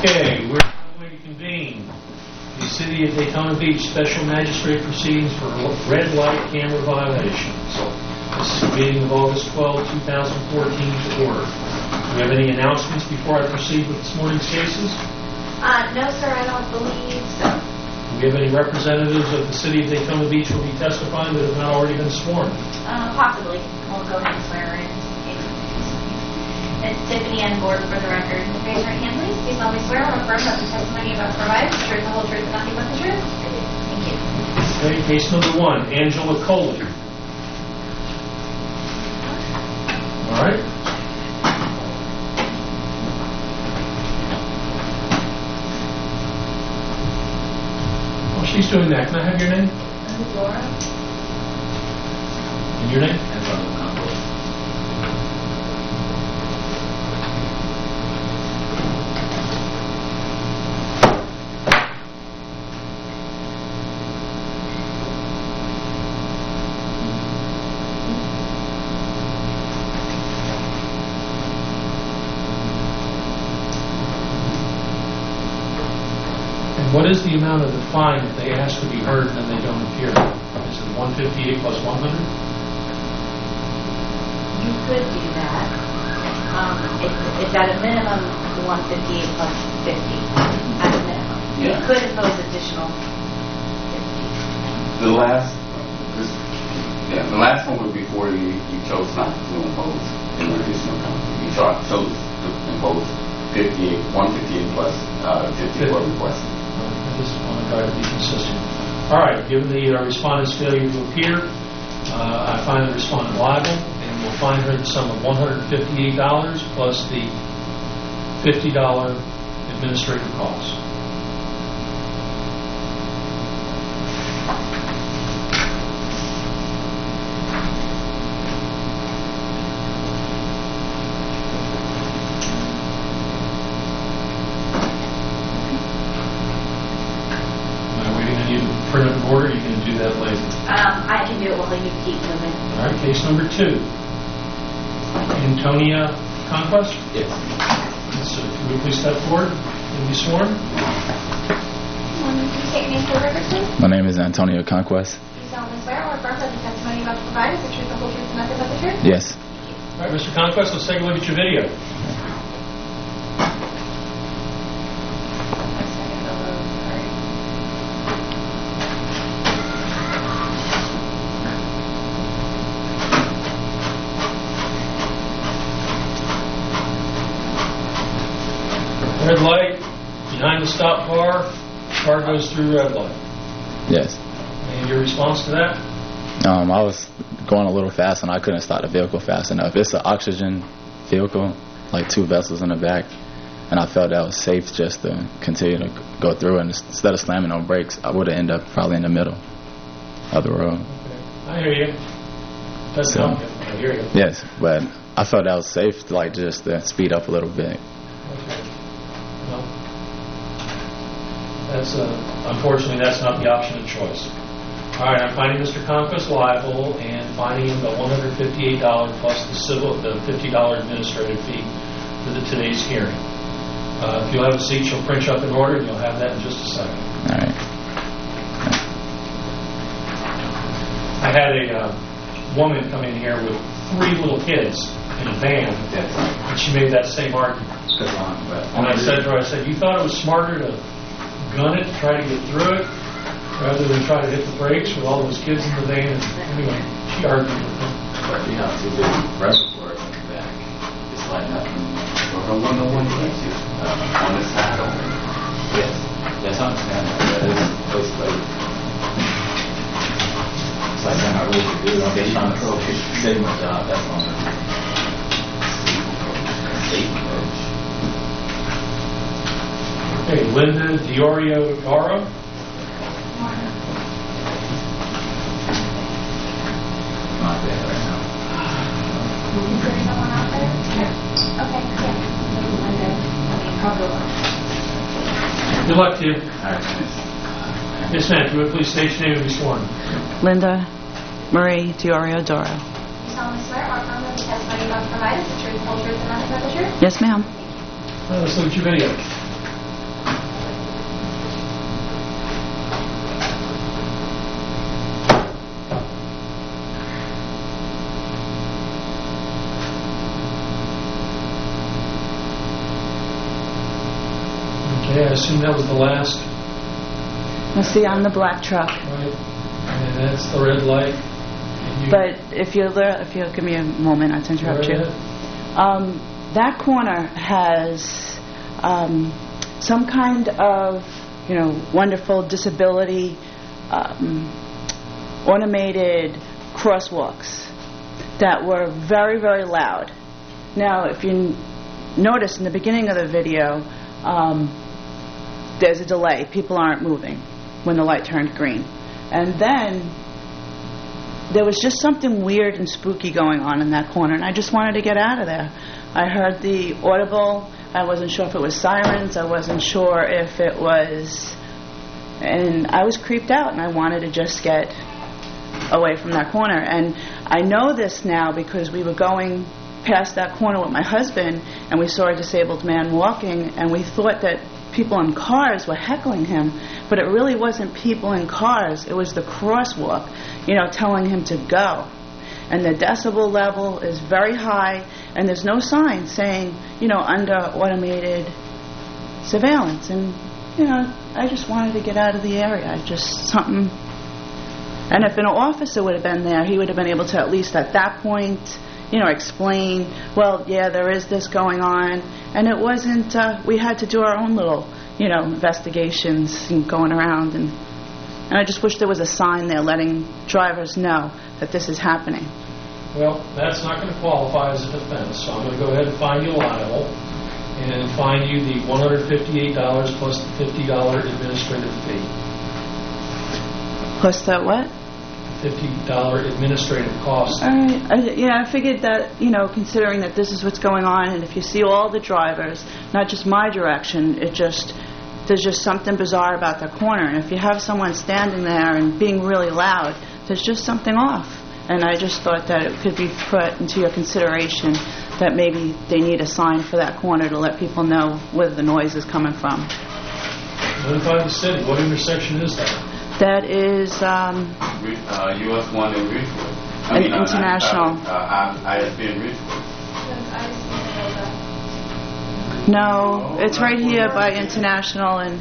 Okay, we're going to convene the City of Daytona Beach Special Magistrate Proceedings for red light camera violations. This is the meeting of August 12, 2014 to order. Do we have any announcements before I proceed with this morning's cases? No, sir, I don't believe so. Do we have any representatives of the City of Daytona Beach who will be testifying that have not already been sworn? Possibly. We'll go ahead and swear her in. It's Tiffany N. Gordon for the record. Raise your right hand, please. Please solemnly swear or affirm that the testimony about to provide is the truth, the whole truth, and nothing but the truth. Thank you. Okay, case number 1, Angela Coley. All right. While she's doing that, can I have your name? Laura. And your name? What is the amount of the fine if they ask to be heard and then they don't appear? Is it 158 plus 100? You could do that. It's at a minimum 158 plus 50 at a minimum. Yeah. You could impose additional 50. The last one was before you chose not to impose an additional penalty. You chose to impose 158 plus 50 for requested. I just want to try to be consistent. All right, given the respondent's failure to appear, I find the respondent liable, and we'll fine her the sum of $158 plus the $50 administrative costs. Print up an order, you can do that later. I can do it while you keep moving. All right, case number 2. Antonia Conquest? Yes. So, can we please step forward and be sworn? Can you state your name for the record, please? My name is Antonio Conquest. Do you solemnly swear or affirm that the testimony you're about to provide is the truth, the whole truth, and nothing but the truth? Yes. All right, Mr. Conquest, let's take a look at your video. Red light, behind the stop car goes through red light. Yes. And your response to that? I was going a little fast and I couldn't stop the vehicle fast enough. It's an oxygen vehicle, like 2 vessels in the back, and I felt that was safe just to continue to go through. And instead of slamming on brakes, I would have ended up probably in the middle of the road. Okay. I hear you. Doesn't help you. I hear you. Yes, but I felt that was safe, like just to speed up a little bit. Okay. Well, that's unfortunately that's not the option of choice. All right, I'm finding Mr. Conquest liable and fining him the $158 plus the $50 administrative fee for today's hearing. If you'll have a seat, she'll print you up an order, and you'll have that in just a second. All right. I had a woman come in here with 3 little kids in a van, and she made that same argument. And I said to her, you thought it was smarter to gun it, to try to get through it, rather than try to hit the brakes with all those kids in the van. And anyway, she argued with them. But you have to do reservoir in the back. It's like nothing. No one hits you on the side of it. Yes. That's understandable. That is basically. It's like they're not really good. They're trying to save my job. That's on it. Okay, Linda Diorio Dara. Not bad right now. Is there someone out there? Okay, yeah. Good luck to you. All right, thanks. Yes, ma'am. If you would please state your name and be sworn. Linda Marie Diorio Doro. You solemnly swear or affirm that the testimony you're about to provide is the truth, the whole truth, and nothing but the truth? Yes, ma'am. Let's look at your video. Okay, I assume that was the last, Let's see, on the black truck. right? And that's the red light. And you- But if you'll give me a moment, not to interrupt Go you. ahead. That corner has some kind of, wonderful disability automated crosswalks that were very, very loud. Now, if you notice in the beginning of the video, there's a delay. People aren't moving when the light turned green. And then there was just something weird and spooky going on in that corner, and I just wanted to get out of there. I heard the audible. I wasn't sure if it was sirens. I wasn't sure if it was... And I was creeped out, and I wanted to just get away from that corner. And I know this now because we were going past that corner with my husband, and we saw a disabled man walking, and we thought that people in cars were heckling him, but it really wasn't people in cars. It was the crosswalk, telling him to go. And the decibel level is very high, and there's no sign saying, under automated surveillance. And, I just wanted to get out of the area. Something... And if an officer would have been there, he would have been able to at least at that point, explain, well, yeah, there is this going on. And it wasn't, we had to do our own little, investigations and going around. And I just wish there was a sign there letting drivers know that this is happening. Well, that's not going to qualify as a defense, so I'm going to go ahead and find you liable and fine you the $158 plus the $50 administrative fee. Plus that what? $50 administrative cost. All right. I figured that, considering that this is what's going on, and if you see all the drivers, not just my direction, there's just something bizarre about the corner. And if you have someone standing there and being really loud, there's just something off. And I just thought that it could be put into your consideration that maybe they need a sign for that corner to let people know where the noise is coming from. Notify the city. What intersection is that? That is US 1 in Ridgewood. International. ISB in Ridgewood. No, it's right here by International and...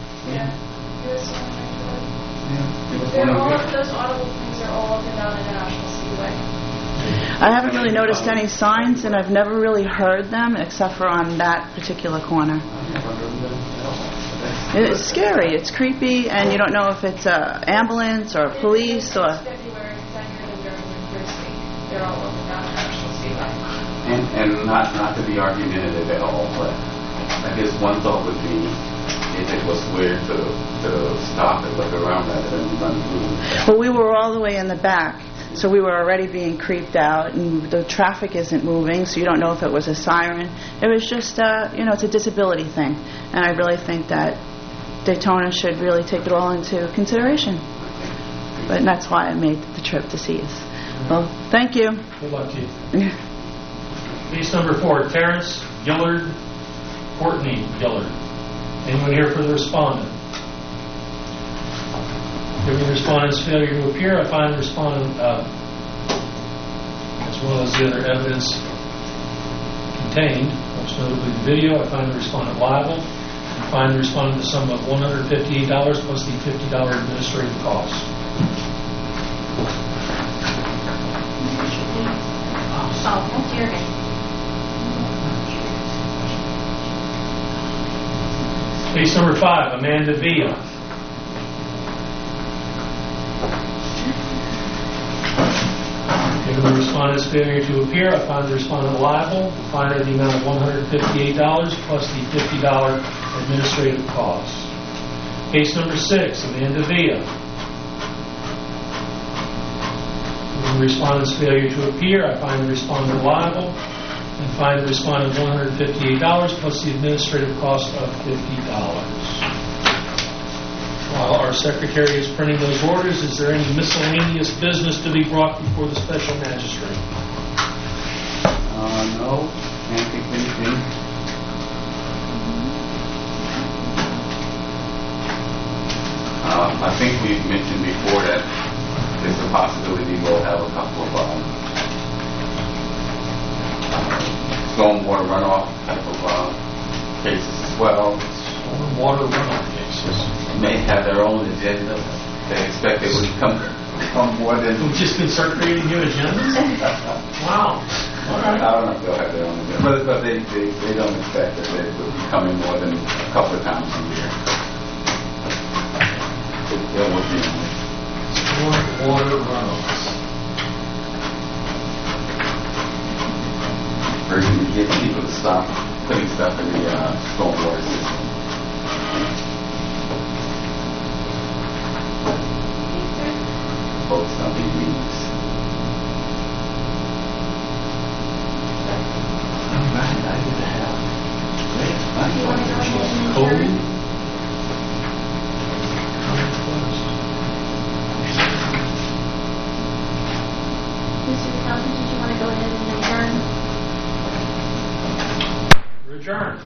All of those audible things are all up and down International Speedway. I haven't really noticed any signs, and I've never really heard them except for on that particular corner. It's scary, it's creepy, and you don't know if it's an ambulance or police or... It's February, January, they're in Thursday. They're all up and down International Speedway. And not to be argumentative at all, but I guess one thought would be if it was weird to stop and look around rather than run through. Well, we were all the way in the back, so we were already being creeped out, and the traffic isn't moving, so you don't know if it was a siren. It was just, it's a disability thing, and I really think that Daytona should really take it all into consideration. But that's why I made the trip to see us. Well, thank you. Good luck to you. Case number 4, Terrence Gillard, Courtney Gillard. Anyone here for the respondent? Given the respondent's failure to appear, I find the respondent, as well as the other evidence contained, most notably the video, I find the respondent liable. I find the respondent the sum of $158 plus the $50 administrative cost. Oh, that's your name. Case number 5, Amanda Villa. Given the respondent's failure to appear, I find the respondent liable. I find her the amount of $158 plus the $50 administrative cost. Case number 6, Amanda Villa. Given the respondent's failure to appear, I find the respondent liable and find the respondent $158 plus the administrative cost of $50. While our secretary is printing those orders, is there any miscellaneous business to be brought before the special magistrate? No, can't think of anything. I think we mentioned before that there's a possibility we'll have a couple of stormwater runoff type of cases as well. Stormwater runoff cases. May have their own agenda. They expect it would come more than. We've just been start creating new agendas? Wow. All I right. don't know if they'll have their own agenda, but they don't expect that they would be coming more than a couple of times a year. They'll work on it. Stormwater runoffs. Urging to get people to stop putting stuff in the stormwater system. Both something means. You want to go ahead and Code. adjourn? Mr. Thompson, did you want to go ahead and adjourn? Adjourn.